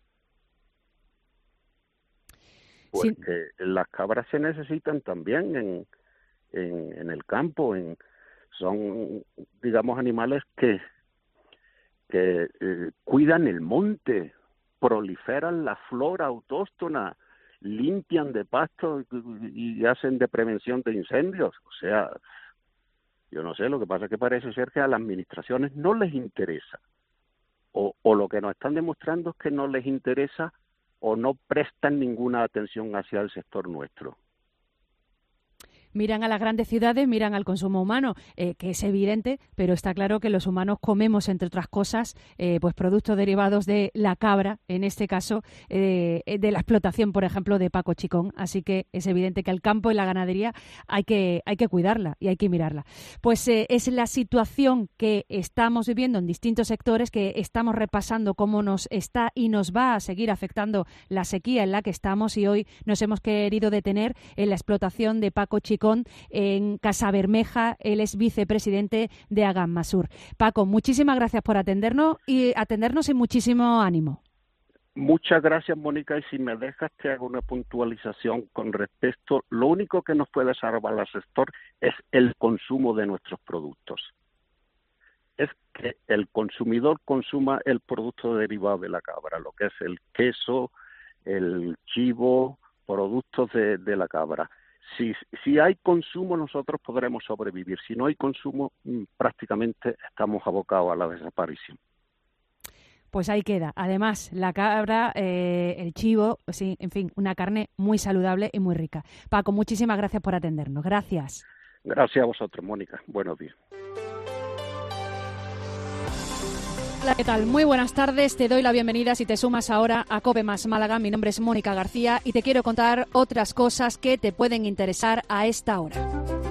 Porque sí. Las cabras se necesitan también en, en, en el campo. En, son, digamos, animales que, que eh, cuidan el monte, proliferan la flora autóctona, limpian de pasto y hacen de prevención de incendios. O sea, yo no sé, lo que pasa es que parece ser que a las administraciones no les interesa. O, o lo que nos están demostrando es que no les interesa o no prestan ninguna atención hacia el sector nuestro. Miran a las grandes ciudades, miran al consumo humano, eh, que es evidente, pero está claro que los humanos comemos, entre otras cosas, eh, pues productos derivados de la cabra, en este caso, eh, de la explotación, por ejemplo, de Paco Chicón. Así que es evidente que el campo y la ganadería hay que, hay que cuidarla y hay que mirarla. Pues eh, es la situación que estamos viviendo en distintos sectores, que estamos repasando cómo nos está y nos va a seguir afectando la sequía en la que estamos, y hoy nos hemos querido detener en la explotación de Paco Chicón en Casabermeja. Él es vicepresidente de Agammasur. Paco, muchísimas gracias por atendernos y atendernos y muchísimo ánimo. Muchas gracias, Mónica, y si me dejas te hago una puntualización con respecto. Lo único que nos puede salvar al sector es el consumo de nuestros productos. Es que el consumidor consuma el producto derivado de la cabra, lo que es el queso, el chivo, productos de, de la cabra. Si, si hay consumo, nosotros podremos sobrevivir. Si no hay consumo, prácticamente estamos abocados a la desaparición. Pues ahí queda. Además, la cabra, eh, el chivo, sí, en fin, una carne muy saludable y muy rica. Paco, muchísimas gracias por atendernos. Gracias. Gracias a vosotros, Mónica. Buenos días. Hola, ¿qué tal? Muy buenas tardes, te doy la bienvenida si te sumas ahora a COPE Más Málaga. Mi nombre es Mónica García y te quiero contar otras cosas que te pueden interesar a esta hora.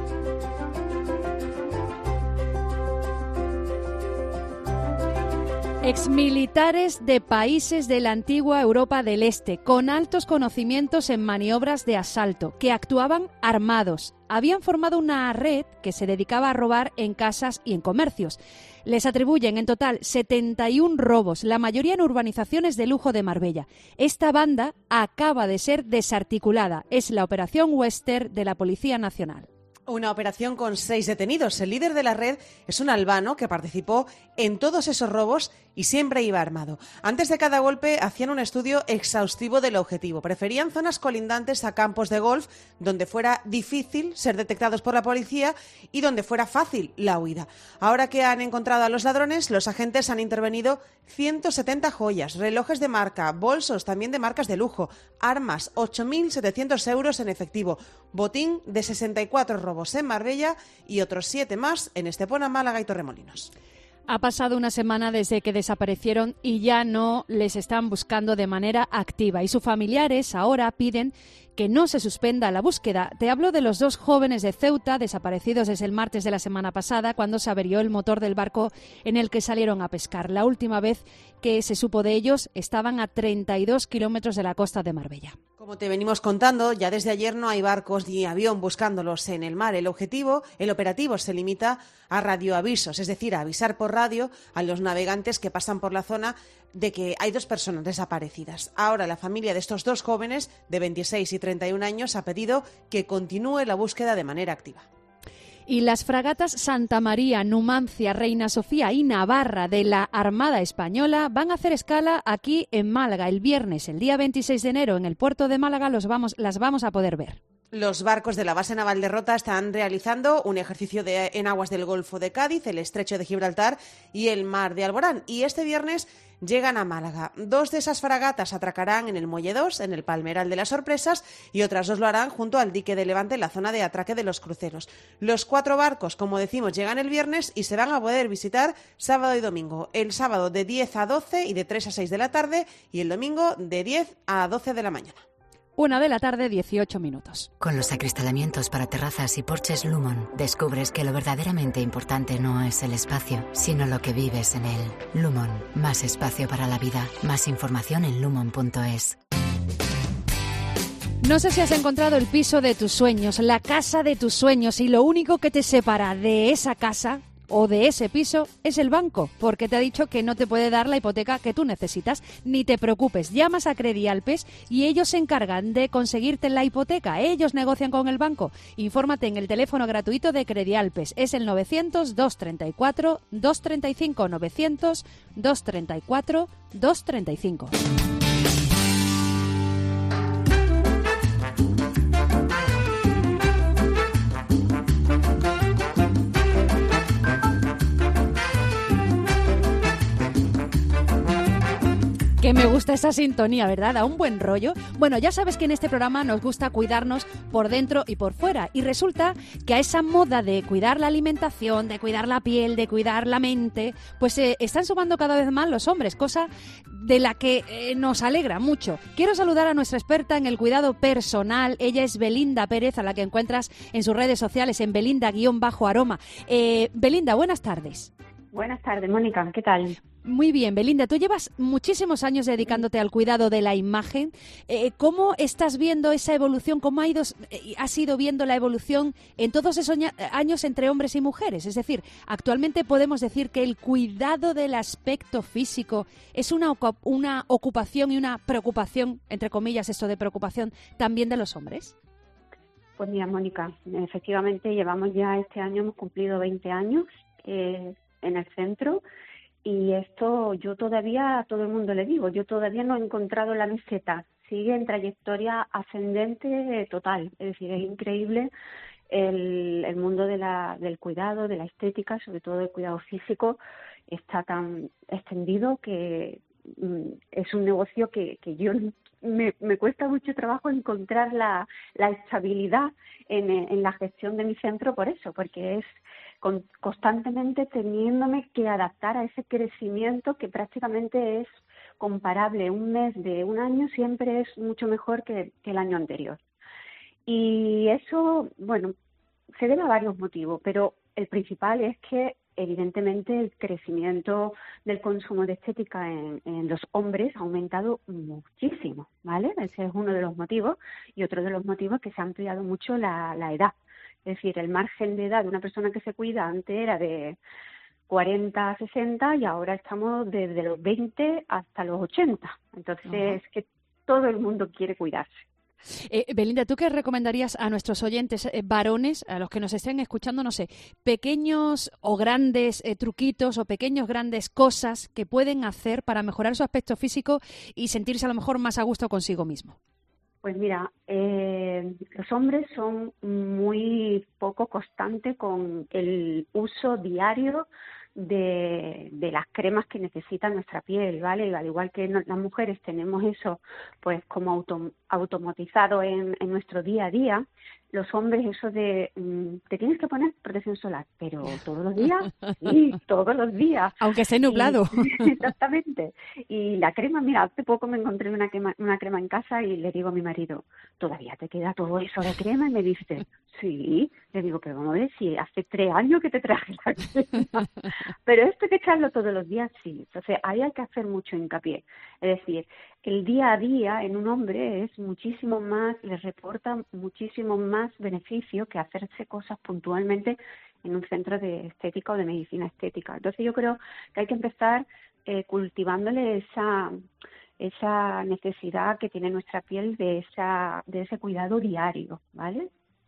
Exmilitares de países de la antigua Europa del Este, con altos conocimientos en maniobras de asalto, que actuaban armados. Habían formado una red que se dedicaba a robar en casas y en comercios. Les atribuyen en total setenta y un robos, la mayoría en urbanizaciones de lujo de Marbella. Esta banda acaba de ser desarticulada. Es la Operación Western de la Policía Nacional. Una operación con seis detenidos. El líder de la red es un albano que participó en todos esos robos y siempre iba armado. Antes de cada golpe hacían un estudio exhaustivo del objetivo. Preferían zonas colindantes a campos de golf donde fuera difícil ser detectados por la policía y donde fuera fácil la huida. Ahora que han encontrado a los ladrones, los agentes han intervenido ciento setenta joyas, relojes de marca, bolsos también de marcas de lujo, armas, ocho mil setecientos euros en efectivo, botín de sesenta y cuatro robos en Marbella y otros siete más en Estepona, Málaga y Torremolinos. Ha pasado una semana desde que desaparecieron y ya no les están buscando de manera activa y sus familiares ahora piden que no se suspenda la búsqueda. Te hablo de los dos jóvenes de Ceuta desaparecidos desde el martes de la semana pasada cuando se averió el motor del barco en el que salieron a pescar. La última vez que se supo de ellos estaban a treinta y dos kilómetros de la costa de Marbella. Como te venimos contando, ya desde ayer no hay barcos ni avión buscándolos en el mar. El objetivo, el operativo se limita a radioavisos, es decir, a avisar por radio a los navegantes que pasan por la zona de que hay dos personas desaparecidas. Ahora la familia de estos dos jóvenes de veintiséis y treinta y un años ha pedido que continúe la búsqueda de manera activa. Y las fragatas Santa María, Numancia, Reina Sofía y Navarra de la Armada Española van a hacer escala aquí en Málaga el viernes, el día veintiséis de enero, en el puerto de Málaga los vamos, las vamos a poder ver. Los barcos de la base naval de Rota están realizando un ejercicio de, en aguas del Golfo de Cádiz, el Estrecho de Gibraltar y el Mar de Alborán. Y este viernes llegan a Málaga. Dos de esas fragatas atracarán en el Muelle dos, en el Palmeral de las Sorpresas, y otras dos lo harán junto al dique de Levante, en la zona de atraque de los cruceros. Los cuatro barcos, como decimos, llegan el viernes y se van a poder visitar sábado y domingo. El sábado de diez a doce y de tres a seis de la tarde, y el domingo de diez a doce de la mañana. Una de la tarde, dieciocho minutos. Con los acristalamientos para terrazas y porches Lumon, descubres que lo verdaderamente importante no es el espacio, sino lo que vives en él. Lumon, más espacio para la vida. Más información en lumon punto es. No sé si has encontrado el piso de tus sueños, la casa de tus sueños, y lo único que te separa de esa casa o de ese piso es el banco, porque te ha dicho que no te puede dar la hipoteca que tú necesitas. Ni te preocupes, llamas a Credialpes y ellos se encargan de conseguirte la hipoteca. Ellos negocian con el banco. Infórmate en el teléfono gratuito de Credialpes. Es el novecientos, doscientos treinta y cuatro, doscientos treinta y cinco, novecientos, doscientos treinta y cuatro, doscientos treinta y cinco. Que me gusta esa sintonía, ¿verdad? Da un buen rollo. Bueno, ya sabes que en este programa nos gusta cuidarnos por dentro y por fuera. Y resulta que a esa moda de cuidar la alimentación, de cuidar la piel, de cuidar la mente, pues eh, están sumando cada vez más los hombres, cosa de la que eh, nos alegra mucho. Quiero saludar a nuestra experta en el cuidado personal. Ella es Belinda Pérez, a la que encuentras en sus redes sociales en Belinda-aroma. Eh, Belinda, buenas tardes. Buenas tardes, Mónica. ¿Qué tal? Muy bien, Belinda. Tú llevas muchísimos años dedicándote al cuidado de la imagen. Eh, ¿Cómo estás viendo esa evolución? ¿Cómo ha ido, eh, has ido viendo la evolución en todos esos años entre hombres y mujeres? Es decir, actualmente podemos decir que el cuidado del aspecto físico es una, una ocupación y una preocupación, entre comillas, esto de preocupación, también de los hombres. Pues mira, Mónica, efectivamente llevamos ya este año, hemos cumplido veinte años eh, en el centro. Y esto yo todavía a todo el mundo le digo, yo todavía no he encontrado la meseta, sigue en trayectoria ascendente total, es decir, es increíble el, el mundo de la, del cuidado, de la estética, sobre todo del cuidado físico, está tan extendido que mm, es un negocio que, que yo me, me cuesta mucho trabajo encontrar la, la estabilidad en, en la gestión de mi centro por eso, porque es con, constantemente teniéndome que adaptar a ese crecimiento que prácticamente es comparable. Un mes de un año siempre es mucho mejor que, que el año anterior. Y eso, bueno, se debe a varios motivos, pero el principal es que evidentemente el crecimiento del consumo de estética en, en los hombres ha aumentado muchísimo, ¿vale? Ese es uno de los motivos, y otro de los motivos es que se ha ampliado mucho la, la edad. Es decir, el margen de edad de una persona que se cuida antes era de cuarenta a sesenta y ahora estamos desde los veinte hasta los ochenta. Entonces, uh-huh. es que todo el mundo quiere cuidarse. Eh, Belinda, ¿tú qué recomendarías a nuestros oyentes eh, varones, a los que nos estén escuchando, no sé, pequeños o grandes eh, truquitos o pequeños grandes cosas que pueden hacer para mejorar su aspecto físico y sentirse a lo mejor más a gusto consigo mismo? Pues mira, eh, los hombres son muy poco constantes con el uso diario de, de las cremas que necesita nuestra piel, ¿vale? Y al igual que no, las mujeres tenemos eso pues como auto, automatizado en, en nuestro día a día, los hombres eso de mmm, te tienes que poner protección solar, pero todos los días, sí, todos los días. Aunque esté nublado. Y, exactamente. Y la crema, mira, hace poco me encontré una crema, una crema en casa y le digo a mi marido, ¿todavía te queda todo eso de crema? Y me dice, sí. Le digo, pero vamos a ver si hace tres años que te traje la crema. Pero esto hay que echarlo todos los días, sí. Entonces ahí hay que hacer mucho hincapié. Es decir, el día a día en un hombre es muchísimo más, le reporta muchísimo más beneficio que hacerse cosas puntualmente en un centro de estética o de medicina estética. Entonces yo creo que hay que empezar eh, cultivándole esa esa necesidad que tiene nuestra piel de esa de ese cuidado diario, ¿vale?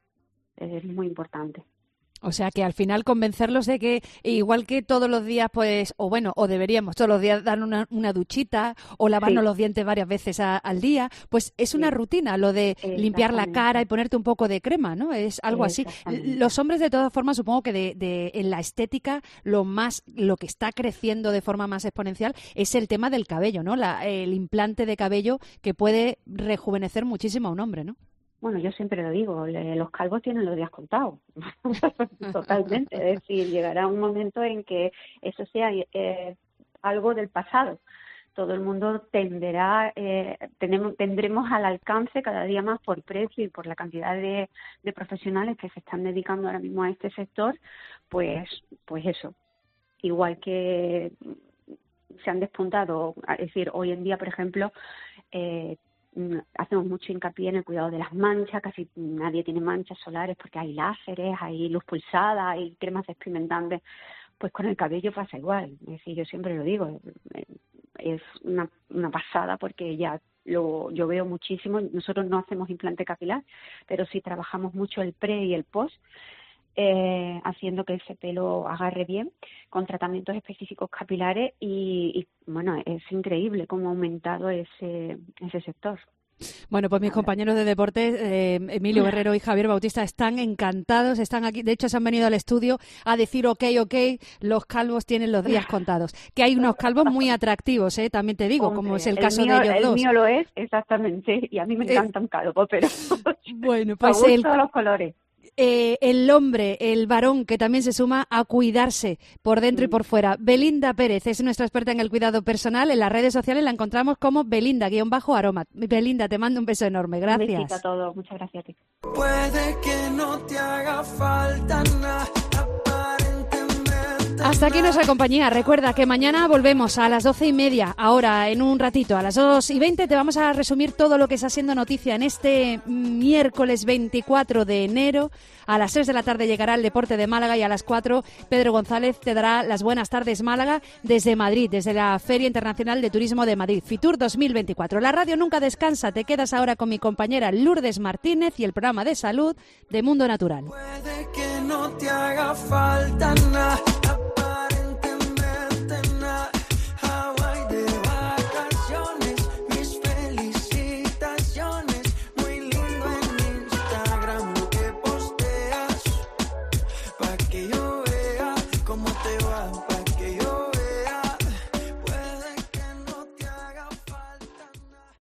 Es muy importante. O sea que al final convencerlos de que igual que todos los días, pues, o bueno, o deberíamos todos los días dar una, una duchita o lavarnos sí. los dientes varias veces a, al día, pues es una sí. rutina lo de limpiar la cara y ponerte un poco de crema, ¿no? Es algo así. Los hombres de todas formas supongo que de, de, en la estética lo más, lo que está creciendo de forma más exponencial es el tema del cabello, ¿no? La, el implante de cabello que puede rejuvenecer muchísimo a un hombre, ¿no? Bueno, yo siempre lo digo, los calvos tienen los días contados, totalmente. Es decir, llegará un momento en que eso sea eh, algo del pasado. Todo el mundo tenderá, eh, tenemos, tendremos al alcance cada día más por precio y por la cantidad de, de profesionales que se están dedicando ahora mismo a este sector, pues, pues eso. Igual que se han despuntado, es decir, hoy en día, por ejemplo, eh, hacemos mucho hincapié en el cuidado de las manchas, casi nadie tiene manchas solares porque hay láseres, hay luz pulsada, hay cremas despigmentantes. Pues con el cabello pasa igual, es decir, yo siempre lo digo, es una, una pasada porque ya lo, yo veo muchísimo, nosotros no hacemos implante capilar, pero sí trabajamos mucho el pre y el post, eh, haciendo que ese pelo agarre bien con tratamientos específicos capilares y, y bueno, es increíble cómo ha aumentado ese, ese sector. Bueno, pues mis compañeros de deporte, eh, Emilio Guerrero y Javier Bautista, están encantados, están aquí, de hecho se han venido al estudio a decir ok, ok, los calvos tienen los días contados, que hay unos calvos muy atractivos, ¿eh? También te digo, Hombre, como es el caso mío, de ellos el dos. El mío lo es, exactamente, y a mí me encantan eh, calvos, pero bueno, pues me el, gustan los colores. Eh, el hombre, el varón, que también se suma a cuidarse por dentro mm. y por fuera. Belinda Pérez es nuestra experta en el cuidado personal. En las redes sociales la encontramos como Belinda-Aroma. Belinda, te mando un beso enorme. Gracias. Un besito a todos. Muchas gracias a ti. Puede que no te haga falta nada. Hasta aquí nuestra compañía. Recuerda que mañana volvemos a las doce y media. Ahora, en un ratito, a las dos y veinte, te vamos a resumir todo lo que está siendo noticia en este miércoles veinticuatro de enero. A las tres de la tarde llegará el Deporte de Málaga y a las cuatro Pedro González te dará las buenas tardes Málaga desde Madrid, desde la Feria Internacional de Turismo de Madrid, Fitur dos mil veinticuatro. La radio nunca descansa. Te quedas ahora con mi compañera Lourdes Martínez y el programa de salud de Mundo Natural. Puede que no te haga falta nada. Que yo vea cómo te va.